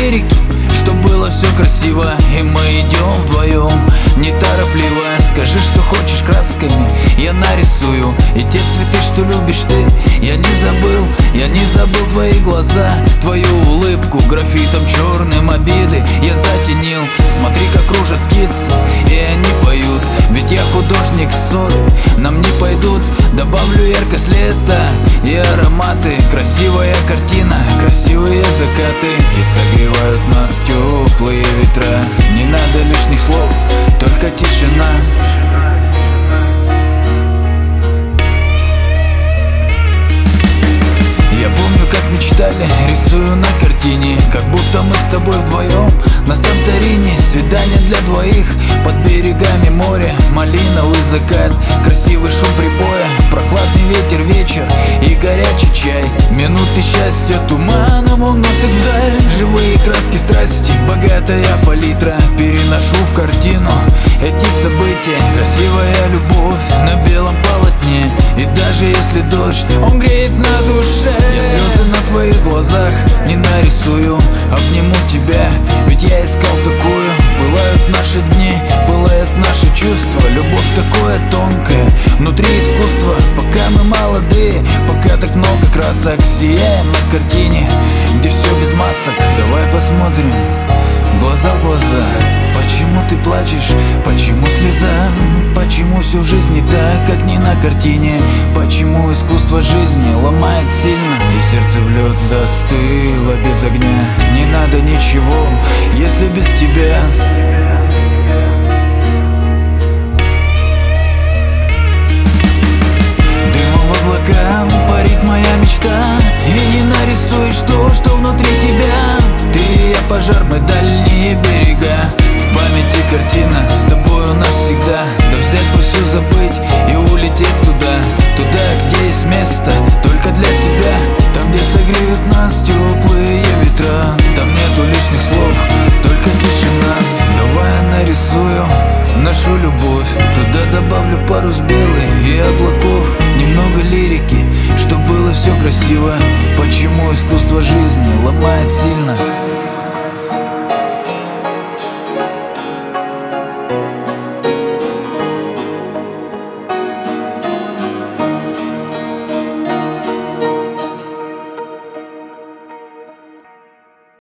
лирики, чтоб было все красиво. И мы идем вдвоем, неторопливо. Скажи, что хочешь красками, я нарисую. И те цветы, что любишь ты, я не забыл твои глаза, твою улыбку. Графитом черным обиды я затенил. Смотри, как кружат птицы, и они поют. Ведь я художник, ссоры нам не пойдут. Добавлю яркость лета и ароматы. Красивая картина, красивые закаты. И согревают нас теплые ветра. Не надо лишних слов, только тишина. Я помню, как мечтали, рисую на картине. Как будто мы с тобой вдвоем на Санторини. Свидание для двоих под берегами моря. Малиновый закат, красивый шум прибоя. Прохладный ветер, вечер и горячий чай. Минуты счастья туманом уносят вдаль. Живые краски страсти, богатая палитра. Переношу в картину эти события. Красивая любовь на белом полотне. И даже если дождь, он греет на душе. Я слезы на твоих глазах не нарисую. Обниму тебя, ведь я искал такую. Пылают наши дни, пылают наши чувства. Любовь такое тонкое, внутри искусства. Пока мы молодые, пока так много красок. Сияем на картине, где все без масок. Давай посмотрим глаза в глаза. Почему ты плачешь, почему слеза? Почему всю жизнь не так, как не на картине? Почему искусство жизни ломает сильно? И сердце в лед застыло без огня. Не надо ничего, если без тебя. Дымом в облака парит моя мечта. И не нарисуешь то, что внутри тебя. Ты и я, пожар, мы дальние берега. В памяти картина с тобою навсегда. Да взять бы все забыть и улететь туда. Туда, где есть место только для тебя. Там, где согреют нас теплые ветра. Там нету лишних слов, только тишина. Давай я нарисую нашу любовь. Туда добавлю парус белый и облаков. Немного лирики, чтоб было все красиво. Почему искусство жизни ломает сильно?